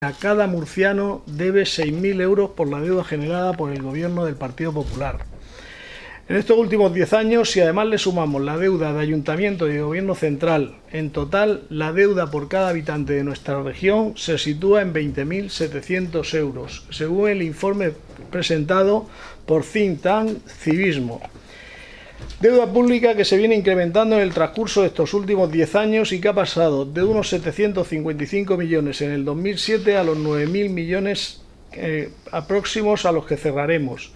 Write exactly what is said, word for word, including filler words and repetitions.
A cada murciano debe seis mil euros por la deuda generada por el gobierno del Partido Popular. En estos últimos diez años, si además le sumamos la deuda de ayuntamiento y de gobierno central, en total la deuda por cada habitante de nuestra región se sitúa en veinte mil setecientos euros, según el informe presentado por Think Tank Civismo. Deuda pública que se viene incrementando en el transcurso de estos últimos diez años y que ha pasado de unos setecientos cincuenta y cinco millones en el dos mil siete a los nueve mil millones eh, próximos a los que cerraremos.